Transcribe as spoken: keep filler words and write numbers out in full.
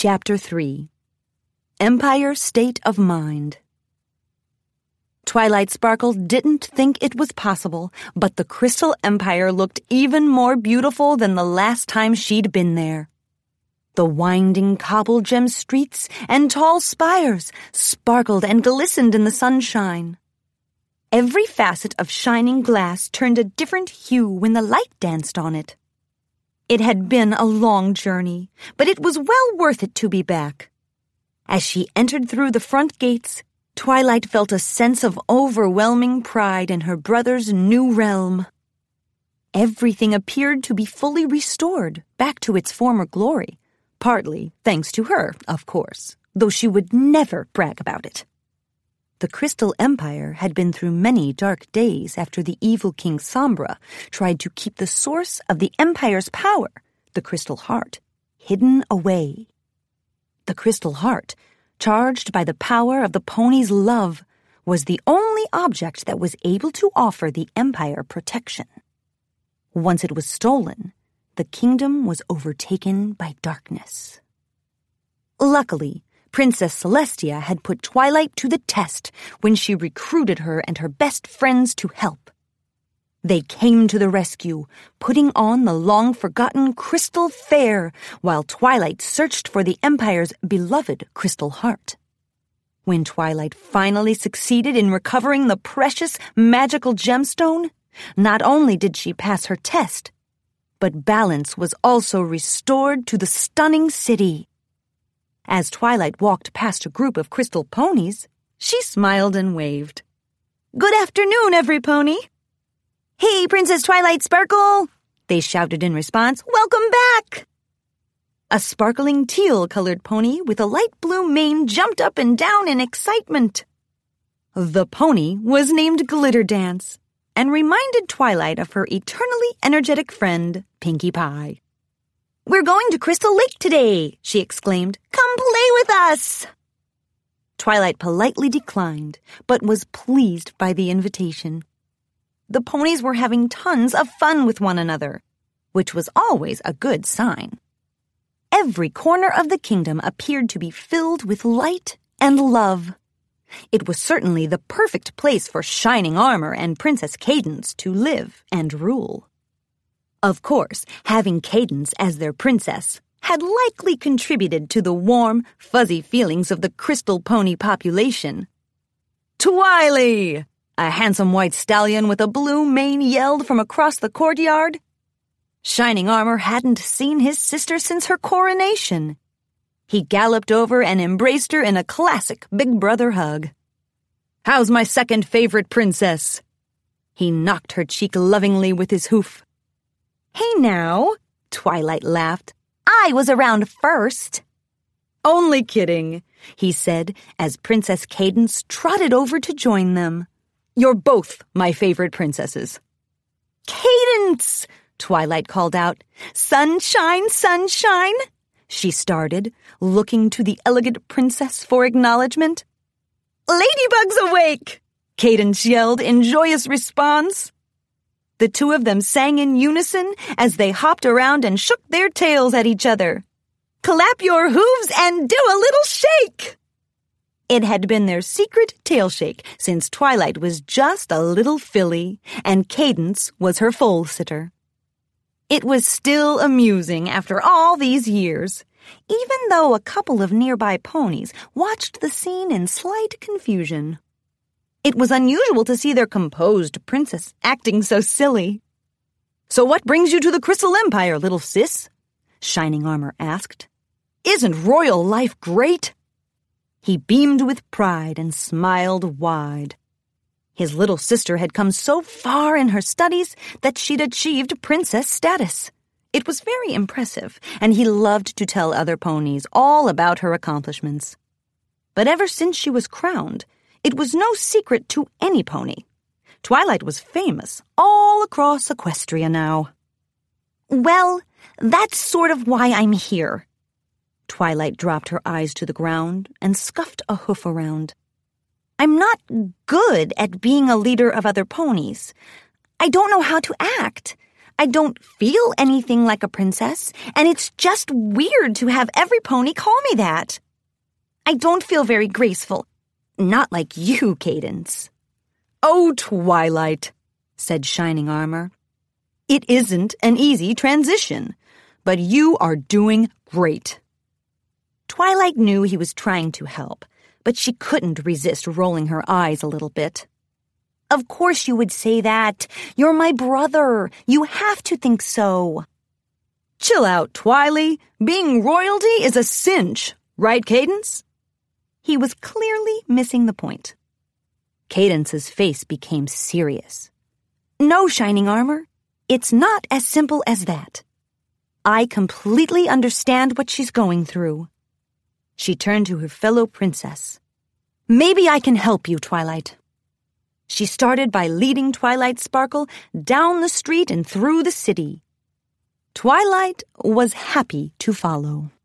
Chapter three. Empire State of Mind. Twilight Sparkle didn't think it was possible, but the Crystal Empire looked even more beautiful than the last time she'd been there. The winding cobble gem streets and tall spires sparkled and glistened in the sunshine. Every facet of shining glass turned a different hue when the light danced on it. It had been a long journey, but it was well worth it to be back. As she entered through the front gates, Twilight felt a sense of overwhelming pride in her brother's new realm. Everything appeared to be fully restored, back to its former glory, partly thanks to her, of course, though she would never brag about it. The Crystal Empire had been through many dark days after the evil King Sombra tried to keep the source of the Empire's power, the Crystal Heart, hidden away. The Crystal Heart, charged by the power of the pony's love, was the only object that was able to offer the Empire protection. Once it was stolen, the kingdom was overtaken by darkness. Luckily, Princess Celestia had put Twilight to the test when she recruited her and her best friends to help. They came to the rescue, putting on the long-forgotten Crystal Fair while Twilight searched for the Empire's beloved Crystal Heart. When Twilight finally succeeded in recovering the precious magical gemstone, not only did she pass her test, but balance was also restored to the stunning city. As Twilight walked past a group of crystal ponies, she smiled and waved. "Good afternoon, every pony." "Hey, Princess Twilight Sparkle!" they shouted in response. "Welcome back!" A sparkling teal-colored pony with a light blue mane jumped up and down in excitement. The pony was named Glitter Dance and reminded Twilight of her eternally energetic friend, Pinkie Pie. "We're going to Crystal Lake today," she exclaimed. "Come play with us!" Twilight politely declined, but was pleased by the invitation. The ponies were having tons of fun with one another, which was always a good sign. Every corner of the kingdom appeared to be filled with light and love. It was certainly the perfect place for Shining Armor and Princess Cadance to live and rule. Of course, having Cadance as their princess had likely contributed to the warm, fuzzy feelings of the crystal pony population. "Twily!" a handsome white stallion with a blue mane yelled from across the courtyard. Shining Armor hadn't seen his sister since her coronation. He galloped over and embraced her in a classic big brother hug. "How's my second favorite princess?" He knocked her cheek lovingly with his hoof. "Hey now," Twilight laughed. "I was around first." "Only kidding," he said as Princess Cadance trotted over to join them. "You're both my favorite princesses." "Cadance!" Twilight called out. "Sunshine, sunshine!" she started, looking to the elegant princess for acknowledgement. "Ladybug's awake!" Cadance yelled in joyous response. The two of them sang in unison as they hopped around and shook their tails at each other. "Clap your hooves and do a little shake!" It had been their secret tail shake since Twilight was just a little filly and Cadance was her foal-sitter. It was still amusing after all these years, even though a couple of nearby ponies watched the scene in slight confusion. It was unusual to see their composed princess acting so silly. "So what brings you to the Crystal Empire, little sis?" Shining Armor asked. "Isn't royal life great?" He beamed with pride and smiled wide. His little sister had come so far in her studies that she'd achieved princess status. It was very impressive, and he loved to tell other ponies all about her accomplishments. But ever since she was crowned, it was no secret to any pony. Twilight was famous all across Equestria now. "Well, that's sort of why I'm here." Twilight dropped her eyes to the ground and scuffed a hoof around. "I'm not good at being a leader of other ponies. I don't know how to act. I don't feel anything like a princess, and it's just weird to have every pony call me that. I don't feel very graceful. Not like you, Cadance. Oh, Twilight, said Shining Armor. It isn't an easy transition, but you are doing great. Twilight knew he was trying to help, but she couldn't resist rolling her eyes a little bit. Of course you would say that. You're my brother. You have to think so. Chill out, Twily. Being royalty is a cinch, right, Cadance? He was clearly missing the point. Cadance's face became serious. No, Shining Armor. It's not as simple as that. I completely understand what she's going through. She turned to her fellow princess. Maybe I can help you, Twilight. She started by leading Twilight Sparkle down the street and through the city. Twilight was happy to follow.